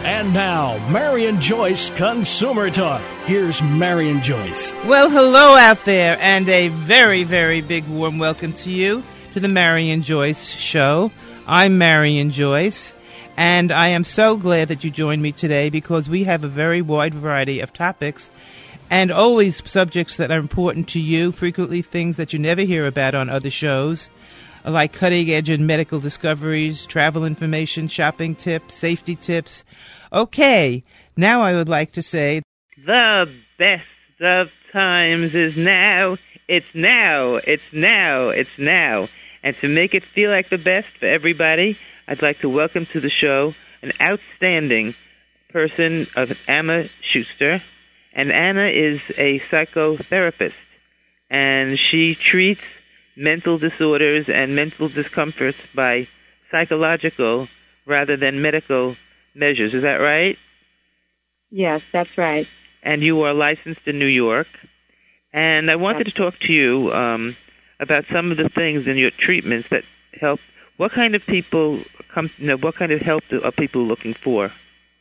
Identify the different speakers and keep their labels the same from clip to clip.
Speaker 1: And now, Marion Joyce Consumer Talk. Here's Marion Joyce.
Speaker 2: Well, hello out there, and a very, very big warm welcome to you to the Marion Joyce Show. I'm Marion Joyce, and I am so glad that you joined me today because we have a very wide variety of topics and always subjects that are important to you, frequently things that you never hear about on other shows, like cutting-edge and medical discoveries, travel information, shopping tips, safety tips. Okay, now I would like to say the best of times is now. It's now. It's now. It's now. And to make it feel like the best for everybody, I'd like to welcome to the show an outstanding person of Anna Schuster. And Anna is a psychotherapist, and she treats mental disorders and mental discomforts by psychological rather than medical measures. Is that right?
Speaker 3: Yes, that's right.
Speaker 2: And you are licensed in New York. And I wanted to talk to you about some of the things in your treatments that help. What kind of people come? What kind of help are people looking for?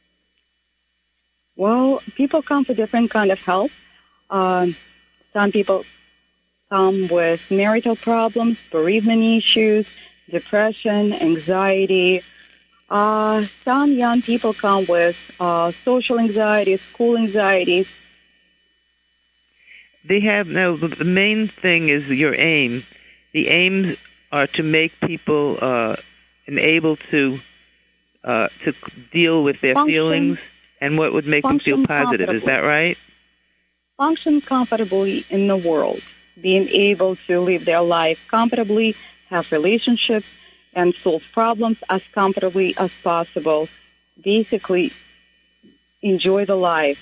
Speaker 3: Well, people come for different kind of help. Some people come with marital problems, bereavement issues, depression, anxiety. Some young people come with social anxiety, school anxieties.
Speaker 2: They have, now, the main thing is your aim. The aims are to make people able to deal with their feelings and what would make them feel positive. Is that right?
Speaker 3: Function comfortably in the world, being able to live their life comfortably, have relationships, and solve problems as comfortably as possible. Basically, enjoy the life.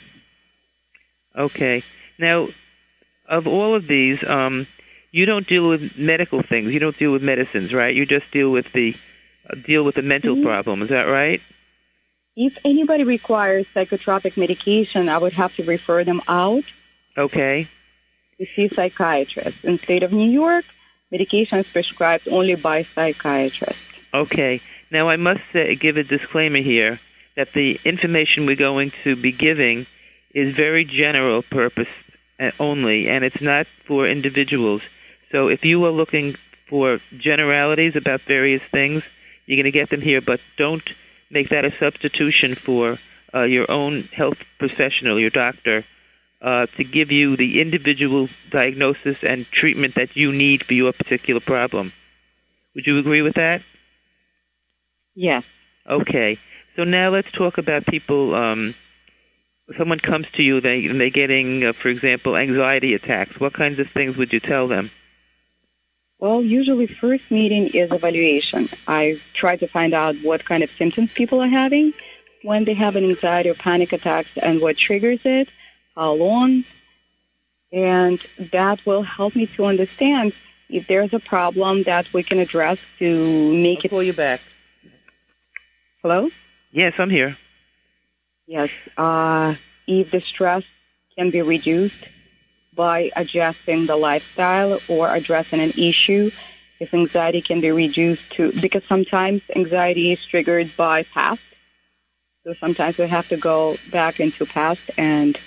Speaker 2: Okay. Now, of all of these, you don't deal with medical things. You don't deal with medicines, right? You just deal with the mental problem. Is that right?
Speaker 3: If anybody requires psychotropic medication, I would have to refer them out.
Speaker 2: Okay.
Speaker 3: To see psychiatrists. In the state of New York, medication is prescribed only by psychiatrists.
Speaker 2: Okay. Now, I must give a disclaimer here that the information we're going to be giving is very general purpose only, and it's not for individuals. So if you are looking for generalities about various things, you're going to get them here, but don't make that a substitution for your own health professional, your doctor, to give you the individual diagnosis and treatment that you need for your particular problem. Would you agree with that?
Speaker 3: Yes.
Speaker 2: Okay. So now let's talk about people. Someone comes to you, they're getting, for example, anxiety attacks. What kinds of things would you tell them?
Speaker 3: Well, usually first meeting is evaluation. I try to find out what kind of symptoms people are having when they have an anxiety or panic attacks and what triggers it, how long, and that will help me to understand if there's a problem that we can address to make it...
Speaker 2: I'll call you back.
Speaker 3: Hello?
Speaker 2: Yes, I'm here.
Speaker 3: Yes. If the stress can be reduced by adjusting the lifestyle or addressing an issue, if anxiety can be reduced to... Because sometimes anxiety is triggered by past. So sometimes we have to go back into past and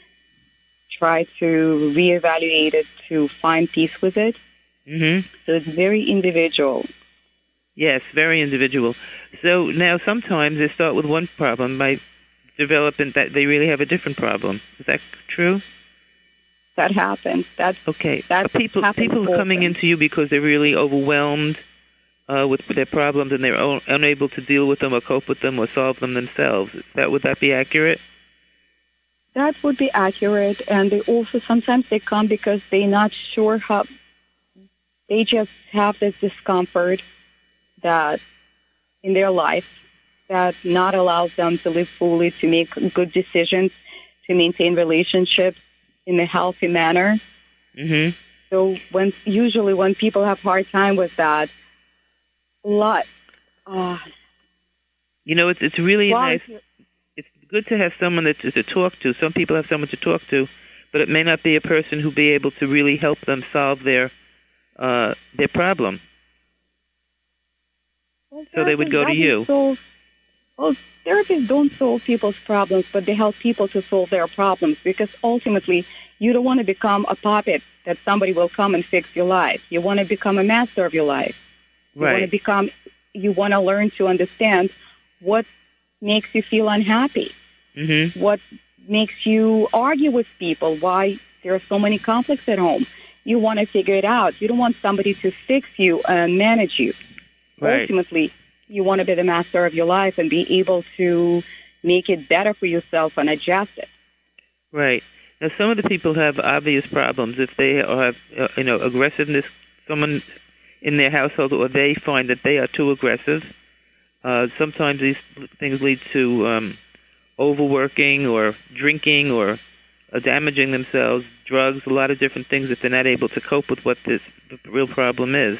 Speaker 3: try to reevaluate it to find peace with it.
Speaker 2: Mm-hmm.
Speaker 3: So it's very individual.
Speaker 2: Yes, very individual. So now sometimes they start with one problem by developing that they really have a different problem. Is that true?
Speaker 3: That happens. That's
Speaker 2: okay.
Speaker 3: That
Speaker 2: people coming into you because they're really overwhelmed with their problems and they're unable to deal with them or cope with them or solve them themselves. Would that be accurate?
Speaker 3: That would be accurate, and they also sometimes they come because they're not sure how. They just have this discomfort that in their life that not allows them to live fully, to make good decisions, to maintain relationships in a healthy manner.
Speaker 2: Mm-hmm.
Speaker 3: So usually when people have hard time with that, a lot.
Speaker 2: It's really nice. It's good to have someone to talk to. Some people have someone to talk to, but it may not be a person who be able to really help them solve their problem. Well, so they would go to you.
Speaker 3: Well, therapists don't solve people's problems, but they help people to solve their problems, because ultimately you don't want to become a puppet that somebody will come and fix your life. You want to become a master of your life.
Speaker 2: Right.
Speaker 3: You want to learn to understand what makes you feel unhappy, what makes you argue with people, why there are so many conflicts at home. You want to figure it out. You don't want somebody to fix you and manage you.
Speaker 2: Right.
Speaker 3: Ultimately, you want to be the master of your life and be able to make it better for yourself and adjust it.
Speaker 2: Right. Now, some of the people have obvious problems. If they have, aggressiveness, someone in their household, or they find that they are too aggressive, sometimes these things lead to overworking or drinking or damaging themselves, drugs, a lot of different things if they're not able to cope with what the real problem is.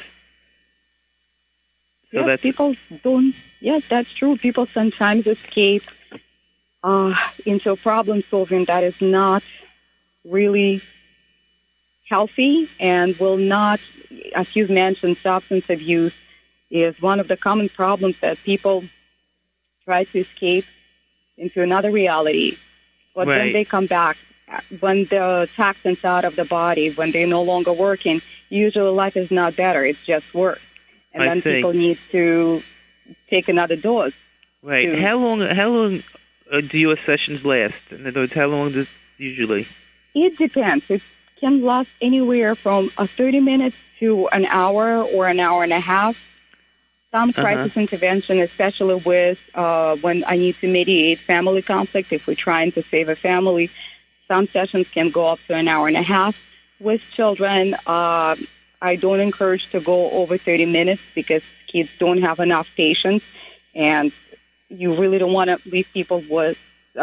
Speaker 2: So
Speaker 3: yes, that's true. People sometimes escape into problem solving that is not really healthy and will not, as you've mentioned, substance abuse is one of the common problems that people try to escape into another reality. But
Speaker 2: Right.
Speaker 3: when they come back, when the toxins out of the body, when they're no longer working, usually life is not better. It's just worse. And
Speaker 2: I
Speaker 3: then
Speaker 2: see.
Speaker 3: people need to take another dose.
Speaker 2: Right. How long do your sessions last? In other words, how long does usually?
Speaker 3: It depends. It can last anywhere from 30 minutes to an hour or an hour and a half. Some crisis intervention, especially with when I need to mediate family conflict, if we're trying to save a family, some sessions can go up to an hour and a half. With children, I don't encourage to go over 30 minutes because kids don't have enough patience, and you really don't want to leave people with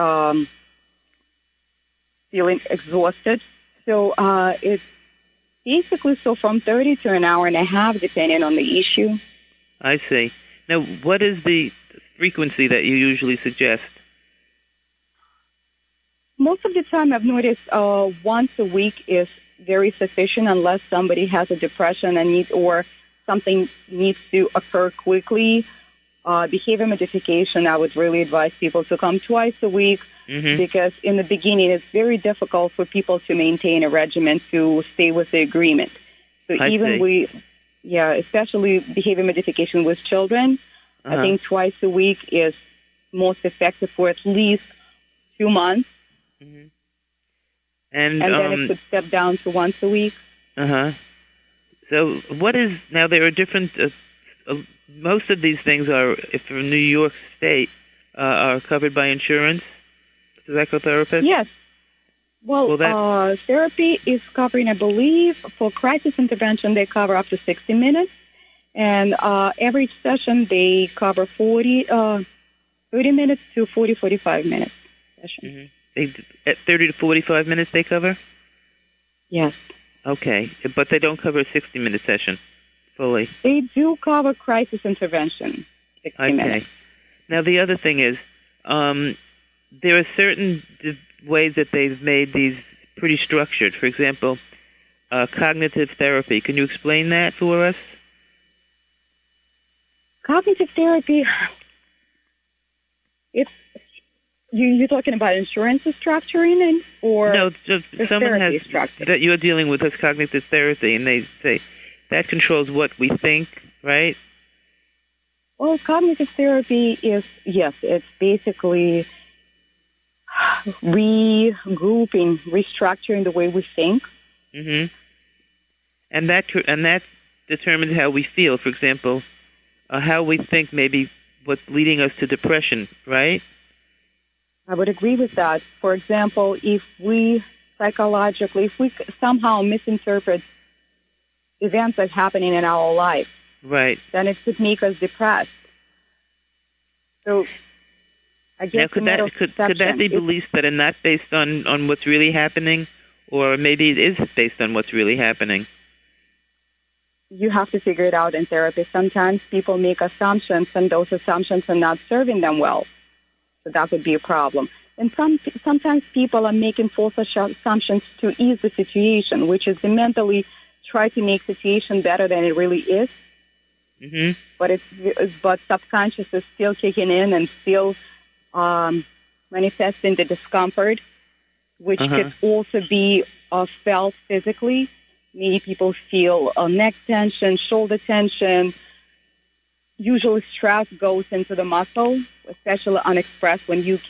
Speaker 3: feeling exhausted. So it's basically from 30 to an hour and a half, depending on the issue.
Speaker 2: I see. Now, what is the frequency that you usually suggest?
Speaker 3: Most of the time, I've noticed once a week is very sufficient, unless somebody has a depression or something needs to occur quickly. Behavior modification, I would really advise people to come twice a week, because in the beginning it's very difficult for people to maintain a regimen to stay with the agreement. So especially behavior modification with children, I think twice a week is most effective for at least 2 months. And then it could step down to once a week.
Speaker 2: So what is, now there are different, most of these things are, if from New York State, are covered by insurance, psychotherapist?
Speaker 3: Yes. Well, therapy is covering, I believe, for crisis intervention, they cover up to 60 minutes. And every session, they cover 30 minutes to 45 minutes session.
Speaker 2: At 30 to 45 minutes they cover?
Speaker 3: Yes.
Speaker 2: Okay. But they don't cover a 60-minute session fully?
Speaker 3: They do cover crisis intervention, 60 minutes.
Speaker 2: Now, the other thing is, there are certain ways that they've made these pretty structured. For example, cognitive therapy. Can you explain that for us?
Speaker 3: Cognitive therapy, you're talking about insurance structuring or
Speaker 2: no, just someone has
Speaker 3: structure
Speaker 2: that you're dealing with as cognitive therapy, and they say that controls what we think, right?
Speaker 3: Well, cognitive therapy is, yes, it's basically regrouping, restructuring the way we think.
Speaker 2: And that determines how we feel. For example, how we think maybe what's leading us to depression, right?
Speaker 3: I would agree with that. For example, if we somehow misinterpret events that's happening in our life,
Speaker 2: right,
Speaker 3: then it could make us depressed. So, I guess
Speaker 2: now, could that be beliefs that are not based on what's really happening, or maybe it is based on what's really happening?
Speaker 3: You have to figure it out in therapy. Sometimes people make assumptions, and those assumptions are not serving them well. So that would be a problem. And sometimes people are making false assumptions to ease the situation, which is to mentally try to make the situation better than it really is.
Speaker 2: Mm-hmm.
Speaker 3: But subconscious is still kicking in and still manifesting the discomfort, which could also be felt physically. Many people feel neck tension, shoulder tension. Usually stress goes into the muscle, especially unexpressed when you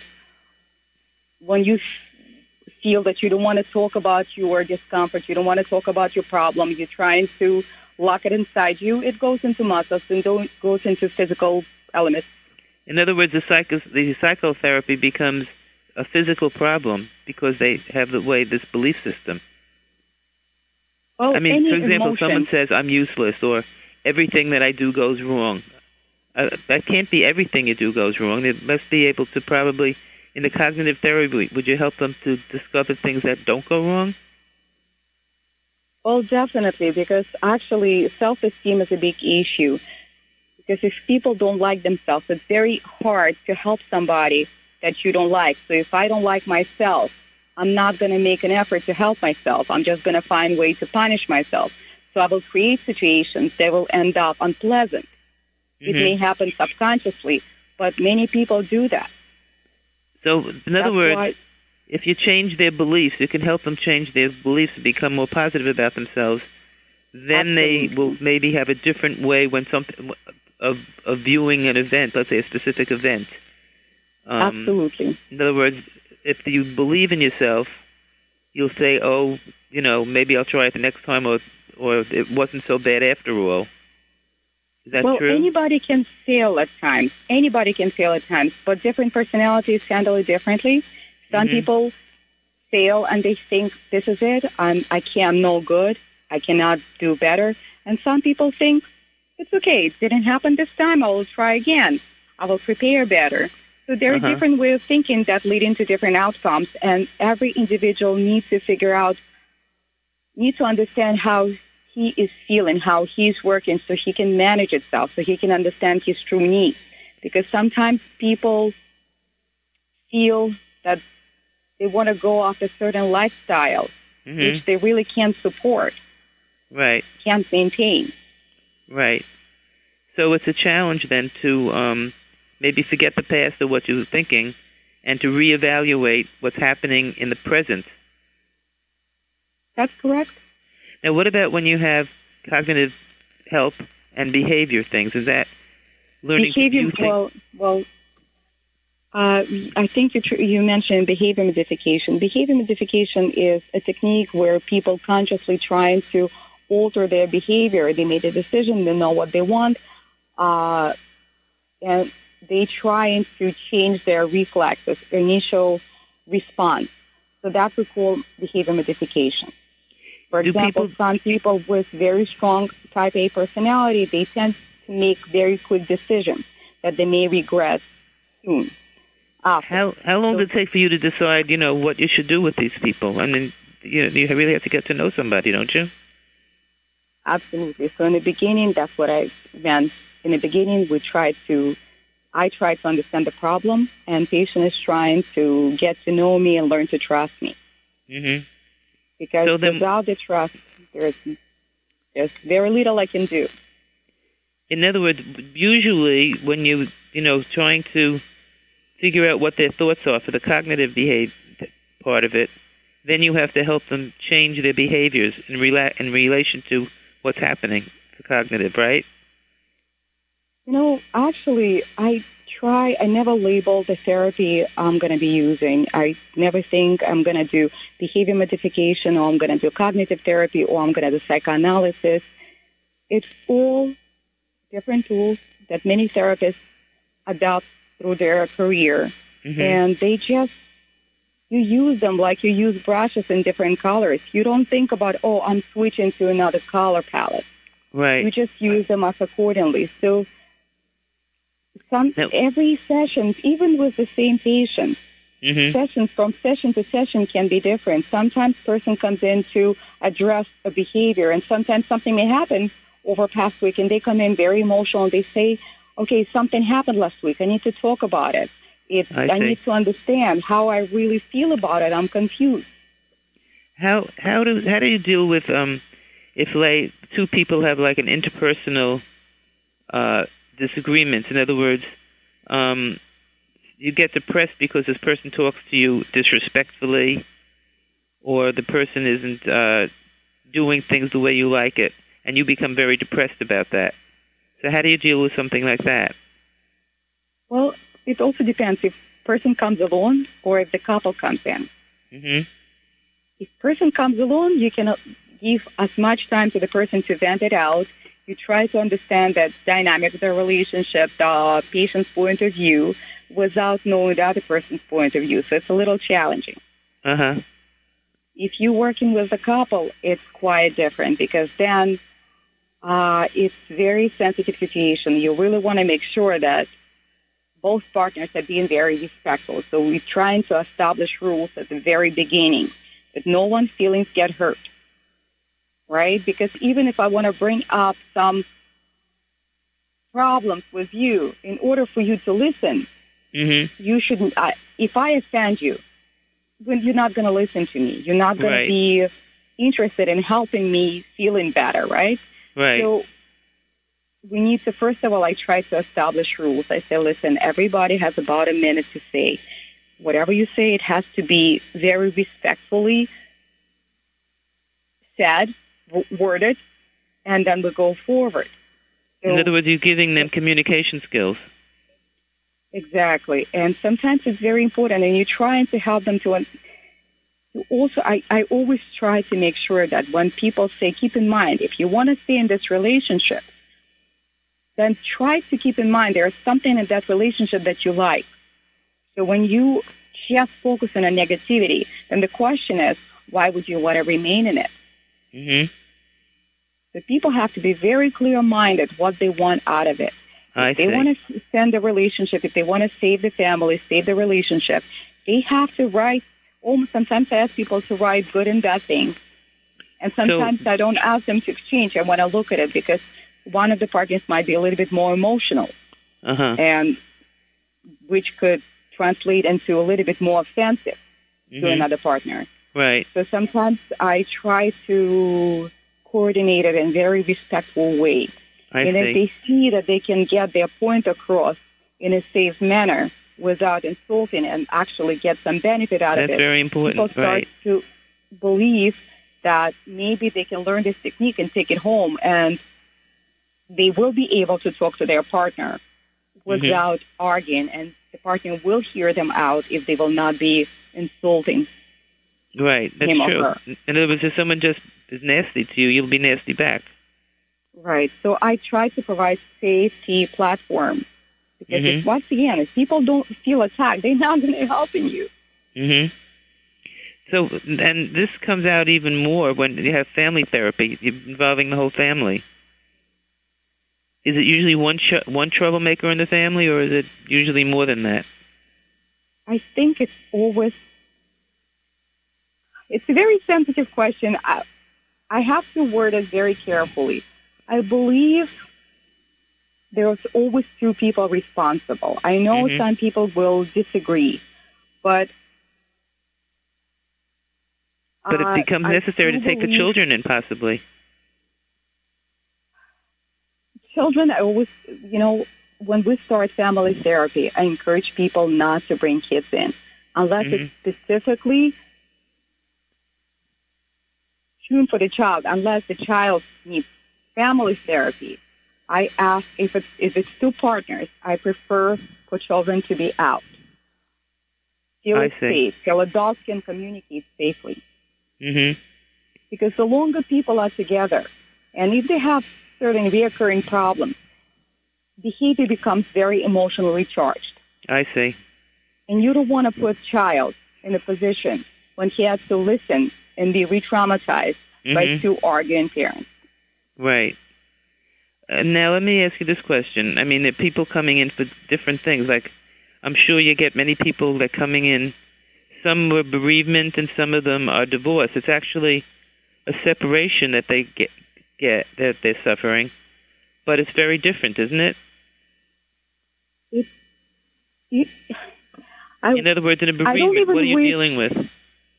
Speaker 3: feel that you don't want to talk about your discomfort, you don't want to talk about your problem, you're trying to lock it inside you, it goes into muscles and goes into physical elements.
Speaker 2: In other words, the psychotherapy becomes a physical problem because they have this belief system.
Speaker 3: Well,
Speaker 2: I mean, for example,
Speaker 3: emotion,
Speaker 2: someone says, I'm useless, or everything that I do goes wrong. That can't be everything you do goes wrong. It must be able to probably, in the cognitive therapy, would you help them to discover things that don't go wrong?
Speaker 3: Well, definitely, because actually self-esteem is a big issue. Because if people don't like themselves, it's very hard to help somebody that you don't like. So if I don't like myself, I'm not going to make an effort to help myself. I'm just going to find a way to punish myself. So I will create situations that will end up unpleasant. Mm-hmm. It may happen subconsciously, but many people do that.
Speaker 2: So, in other words, if you change their beliefs, you can help them change their beliefs to become more positive about themselves. Then
Speaker 3: Absolutely.
Speaker 2: They will maybe have a different way when of viewing an event, let's say a specific event.
Speaker 3: Absolutely.
Speaker 2: In other words, if you believe in yourself, you'll say, "Oh, maybe I'll try it the next time," or it wasn't so bad after all. Is that true?
Speaker 3: Well, anybody can fail at times. But different personalities handle it differently. Some people fail and they think, this is it, I'm no good, I cannot do better. And some people think, it's okay, it didn't happen this time, I will try again, I will prepare better. So there are different ways of thinking that lead into different outcomes, and every individual needs to understand how he is feeling, how he's working, so he can manage itself, so he can understand his true needs. Because sometimes people feel that they want to go off a certain lifestyle, which they really can't support, can't maintain.
Speaker 2: Right. So it's a challenge then to maybe forget the past or what you were thinking and to reevaluate what's happening in the present.
Speaker 3: That's correct.
Speaker 2: Now, what about when you have cognitive help and behavior things? Is that learning
Speaker 3: behavior?
Speaker 2: To do
Speaker 3: things? I think you mentioned behavior modification. Behavior modification is a technique where people consciously trying to alter their behavior. They made a decision, they know what they want, and they trying to change their reflexes, initial response. So that we call behavior modification. For example, some people with very strong type A personality, they tend to make very quick decisions that they may regret soon.
Speaker 2: How long does it take for you to decide, what you should do with these people? I mean, you really have to get to know somebody, don't you?
Speaker 3: Absolutely. So in the beginning, that's what I meant. In the beginning, I tried to understand the problem, and patient is trying to get to know me and learn to trust me. Mm-hmm. Because without the trust, there's very little I can do.
Speaker 2: In other words, usually when trying to figure out what their thoughts are for the cognitive behavior part of it, then you have to help them change their behaviors in relation to what's happening for cognitive, right?
Speaker 3: Actually, I never label the therapy I'm going to be using. I never think I'm going to do behavior modification, or I'm going to do cognitive therapy, or I'm going to do psychoanalysis. It's all different tools that many therapists adopt through their career. And you use them like you use brushes in different colors. You don't think about, I'm switching to another color palette.
Speaker 2: Right.
Speaker 3: You just use them as accordingly. So every session, even with the same patient, sessions from session to session can be different. Sometimes person comes in to address a behavior, and sometimes something may happen over past week, and they come in very emotional, and they say, okay, something happened last week. I need to talk about it. I need to understand how I really feel about it. I'm confused.
Speaker 2: How do you deal with if two people have like an interpersonal
Speaker 4: disagreements. In other words, you get depressed because this person talks to you disrespectfully, or the person isn't doing things the way you like it, and you become very depressed about that. So how do you deal with something like that?
Speaker 3: Well, it also depends if person comes alone or if the couple comes in.
Speaker 4: Mm-hmm.
Speaker 3: If person comes alone, you can give as much time to the person to vent it out. You try to understand that dynamic of the relationship, the patient's point of view, without knowing the other person's point of view. So it's a little challenging.
Speaker 4: Uh-huh.
Speaker 3: If you're working with a couple, it's quite different because then it's very sensitive situation. You really want to make sure that both partners are being very respectful. So we're trying to establish rules at the very beginning that no one's feelings get hurt, right? Because even if I want to bring up some problems with you, in order for you to listen, you shouldn't. If I offend you, then you're not going to listen to me. You're not going to be interested in helping me feeling better, right?
Speaker 4: Right.
Speaker 3: So we need to, first of all, I try to establish rules. I say, listen, everybody has about a minute to say. Whatever you say, it has to be very respectfully said, worded, and then we go forward. So,
Speaker 4: in other words, you're giving them communication skills.
Speaker 3: Exactly. And sometimes it's very important, and you're trying to help them to also, I always try to make sure that when people say, keep in mind, if you want to stay in this relationship, then try to keep in mind there's something in that relationship that you like. So when you just focus on a negativity, then the question is, why would you want to remain in it?
Speaker 4: Mm-hmm.
Speaker 3: So people have to be very clear-minded what they want out of it. If they want to extend the relationship, if they want to save the family, save the relationship, they have to write. Sometimes I ask people to write good and bad things. And sometimes I don't ask them to exchange. I want to look at it because one of the partners might be a little bit more emotional, and which could translate into a little bit more offensive to another partner.
Speaker 4: Right.
Speaker 3: So sometimes I try to coordinate it in a very respectful way. If they see that they can get their point across in a safe manner without insulting and actually get some benefit out of it,
Speaker 4: that's very important.
Speaker 3: People start to believe that maybe they can learn this technique and take it home, and they will be able to talk to their partner without arguing, and the partner will hear them out if they will not be insulting.
Speaker 4: Right, that's
Speaker 3: him
Speaker 4: true.
Speaker 3: Or her.
Speaker 4: In other words, if someone just is nasty to you, you'll be nasty back.
Speaker 3: Right. So I try to provide safety platform because if, once again, if people don't feel attacked, they're not going to help you.
Speaker 4: Mm-hmm. So, and this comes out even more when you have family therapy, involving the whole family. Is it usually one troublemaker in the family, or is it usually more than that?
Speaker 3: I think it's always... It's a very sensitive question. I have to word it very carefully. I believe there's always two people responsible. I know some people will disagree, but
Speaker 4: it becomes necessary to take the children in, possibly.
Speaker 3: Children, I always, when we start family therapy, I encourage people not to bring kids in unless it's specifically tuned for the child, unless the child needs family therapy. I ask if it's two partners, I prefer for children to be out. Feel it's safe, so adults can communicate safely. Because the longer people are together, and if they have certain reoccurring problems, behavior becomes very emotionally charged.
Speaker 4: I see.
Speaker 3: And you don't want to put child in a position when he has to listen and be re-traumatized by two arguing parents.
Speaker 4: Right. Now, let me ask you this question. I mean, there are people coming in for different things. Like, I'm sure you get many people that are coming in. Some were bereavement and some of them are divorce. It's actually a separation that they get that they're suffering. But it's very different, isn't it? In other words, in a bereavement, what are you dealing with?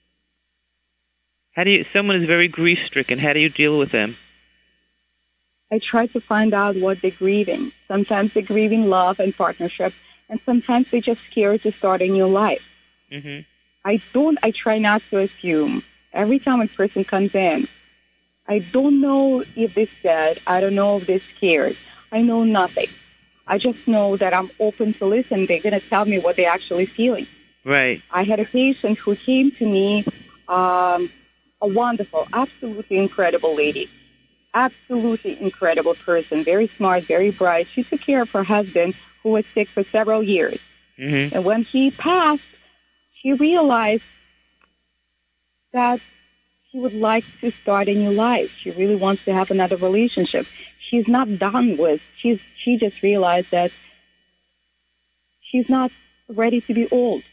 Speaker 4: Someone is very grief-stricken. How do you deal with them?
Speaker 3: I try to find out what they're grieving. Sometimes they're grieving love and partnership, and sometimes they're just scared to start a new life.
Speaker 4: Mm-hmm.
Speaker 3: I try not to assume. Every time a person comes in, I don't know if they're sad. I don't know if they're scared. I know nothing. I just know that I'm open to listen. They're going to tell me what they're actually feeling.
Speaker 4: Right.
Speaker 3: I had a patient who came to me, a wonderful, absolutely incredible lady. Absolutely incredible person, very smart, very bright. She took care of her husband who was sick for several years.
Speaker 4: Mm-hmm.
Speaker 3: And when he passed, she realized that she would like to start a new life. She really wants to have another relationship. She's not done with. She just realized that she's not ready to be old.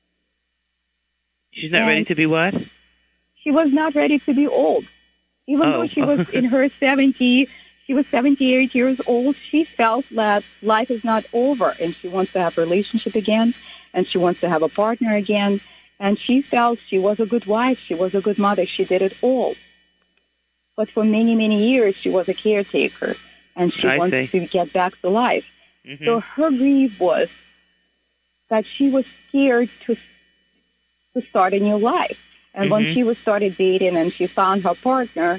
Speaker 4: She's not ready to be what?
Speaker 3: She was not ready to be old. Even though she was in her 70s, she was 78 years old, she felt that life is not over, and she wants to have a relationship again, and she wants to have a partner again, and she felt she was a good wife, she was a good mother, she did it all. But for many, many years, she was a caretaker, and she wanted to get back to life.
Speaker 4: Mm-hmm.
Speaker 3: So her grief was that she was scared to start a new life. And when she started dating and she found her partner,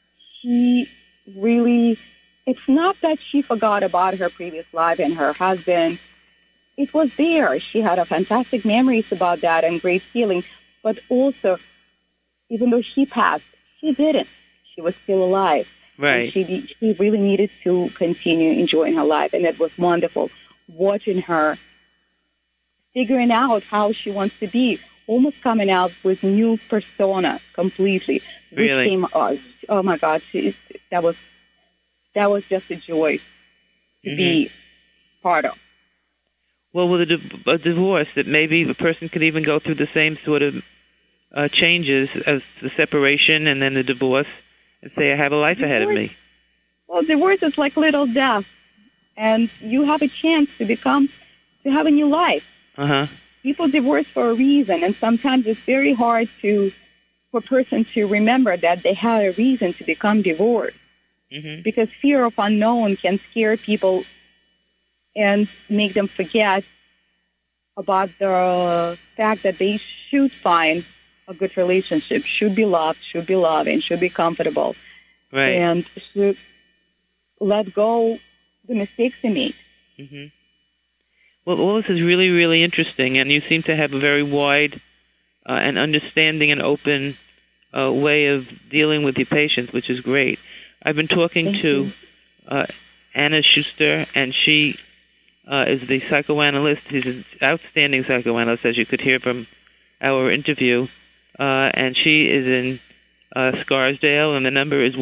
Speaker 3: she really, it's not that she forgot about her previous life and her husband. It was there. She had a fantastic memories about that and great feeling. But also, even though she passed, she didn't. She was still alive.
Speaker 4: Right.
Speaker 3: And she really needed to continue enjoying her life. And it was wonderful watching her figuring out how she wants to be. Almost coming out with new persona completely.
Speaker 4: Really?
Speaker 3: Came, oh my God, that was just a joy to be part of.
Speaker 4: Well, with a divorce, that maybe the person could even go through the same sort of changes as the separation and then the divorce, and say, I have a life ahead of me.
Speaker 3: Well, divorce is like little death, and you have a chance to have a new life.
Speaker 4: Uh-huh.
Speaker 3: People divorce for a reason, and sometimes it's very hard for a person to remember that they had a reason to become divorced.
Speaker 4: Mm-hmm.
Speaker 3: Because fear of unknown can scare people and make them forget about the fact that they should find a good relationship, should be loved, and should be comfortable.
Speaker 4: Right.
Speaker 3: And should let go the mistakes they made.
Speaker 4: Mm-hmm. Well, all this is really, really interesting, and you seem to have a very wide and understanding and open way of dealing with your patients, which is great. I've been talking to Anna Schuster, and she is the psychoanalyst. She's an outstanding psychoanalyst, as you could hear from our interview, and she is in Scarsdale, and the number is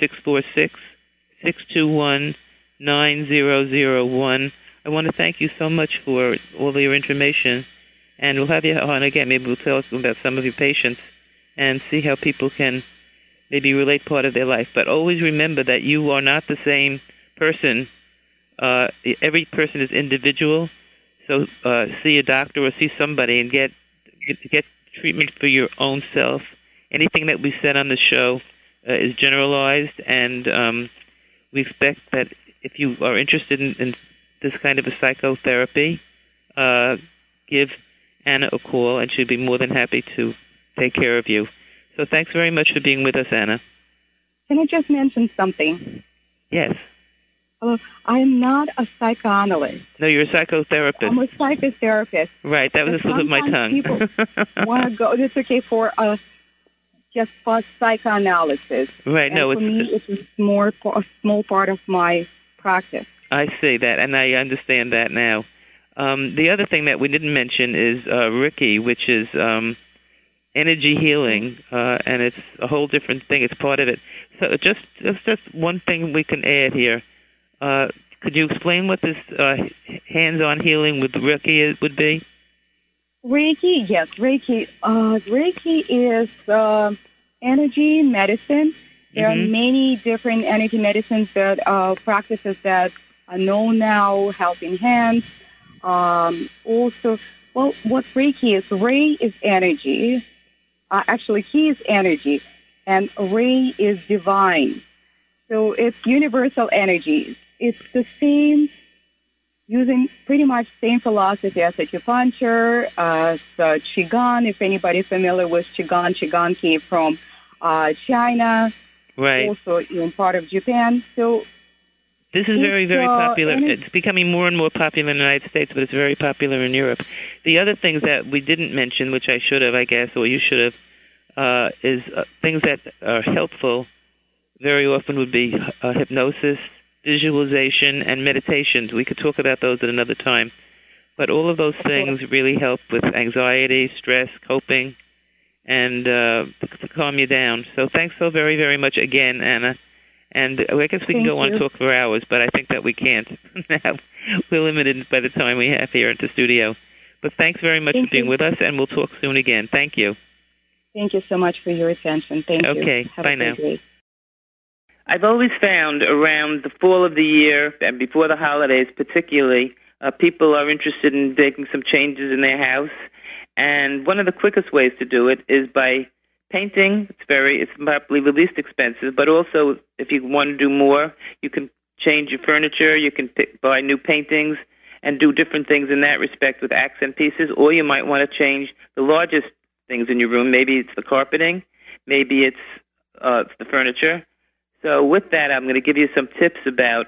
Speaker 4: 1-646-621-9001. I want to thank you so much for all of your information, and we'll have you on again. Maybe we'll tell us about some of your patients and see how people can maybe relate part of their life. But always remember that you are not the same person. Every person is individual, so see a doctor or see somebody and get treatment for your own self. Anything that we said on the show is generalized, and we expect that if you are interested in this kind of a psychotherapy, give Anna a call, and she'd be more than happy to take care of you. So thanks very much for being with us, Anna.
Speaker 3: Can I just mention something?
Speaker 4: Yes.
Speaker 3: I'm not a psychoanalyst.
Speaker 4: No, you're a psychotherapist.
Speaker 3: I'm a psychotherapist.
Speaker 4: Right, that was a slip of my tongue.
Speaker 3: People want to go, it's okay for just for psychoanalysis.
Speaker 4: Right,
Speaker 3: and
Speaker 4: no,
Speaker 3: for me, it's a small part of my practice.
Speaker 4: I see that, and I understand that now. The other thing that we didn't mention is Reiki, which is energy healing, and it's a whole different thing. It's part of it. So just one thing we can add here. Could you explain what this hands-on healing with Reiki would be?
Speaker 3: Reiki, yes. Reiki is energy medicine. There are many different energy medicines that practices that are known now, helping hands. Also, well, what Reiki is, Rei is energy. Actually, he is energy, and Rei is divine. So it's universal energies. It's the same, using pretty much same philosophy as acupuncture, as Qigong. If anybody's familiar with Qigong came from China,
Speaker 4: right?
Speaker 3: Also in part of Japan. So
Speaker 4: this is very, very popular. It's becoming more and more popular in the United States, but it's very popular in Europe. The other things that we didn't mention, which I should have, I guess, or you should have, is things that are helpful very often would be hypnosis, visualization, and meditations. We could talk about those at another time. But all of those things really help with anxiety, stress, coping, and to calm you down. So thanks so very, very much again, Anna. And I guess we can go on and talk for hours, but I think that we can't. We're limited by the time we have here at the studio. But thanks very much for being with us, and we'll talk soon again. Thank you.
Speaker 3: Thank you so much for your attention. Thank you.
Speaker 4: Okay,
Speaker 3: Have
Speaker 4: bye
Speaker 3: a
Speaker 4: now.
Speaker 3: great day.
Speaker 4: I've always found around the fall of the year and before the holidays particularly, people are interested in making some changes in their house. And one of the quickest ways to do it is by painting. It's probably the least expensive, but also if you want to do more, you can change your furniture, you can buy new paintings and do different things in that respect with accent pieces, or you might want to change the largest things in your room. Maybe it's the carpeting, maybe it's the furniture. So with that, I'm going to give you some tips about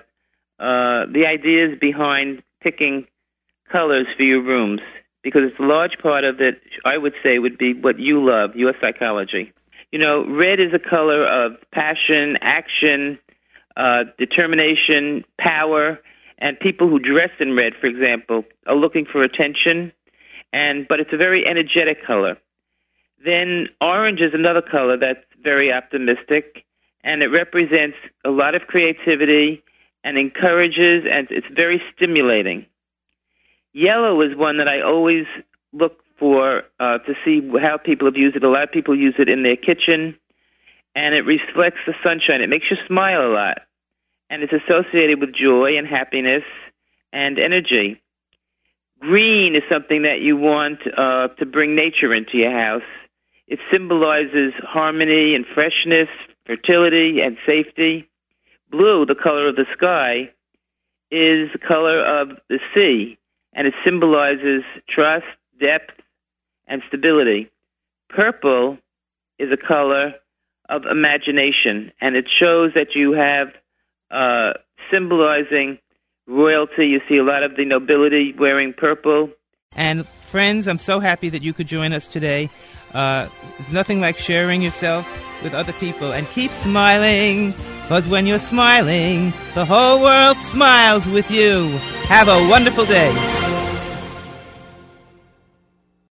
Speaker 4: the ideas behind picking colors for your rooms, because it's a large part of it, I would say, would be what you love, your psychology. You know, red is a color of passion, action, determination, power, and people who dress in red, for example, are looking for attention, but it's a very energetic color. Then orange is another color that's very optimistic, and it represents a lot of creativity and encourages, and it's very stimulating. Yellow is one that I always look for to see how people have used it. A lot of people use it in their kitchen, and it reflects the sunshine. It makes you smile a lot, and it's associated with joy and happiness and energy. Green is something that you want to bring nature into your house. It symbolizes harmony and freshness, fertility and safety. Blue, the color of the sky, is the color of the sea, and it symbolizes trust, depth, and stability. Purple is a color of imagination, and it shows that you have symbolizing royalty. You see a lot of the nobility wearing purple.
Speaker 2: And friends, I'm so happy that you could join us today. There's nothing like sharing yourself with other people. And keep smiling, because when you're smiling, the whole world smiles with you. Have a wonderful day.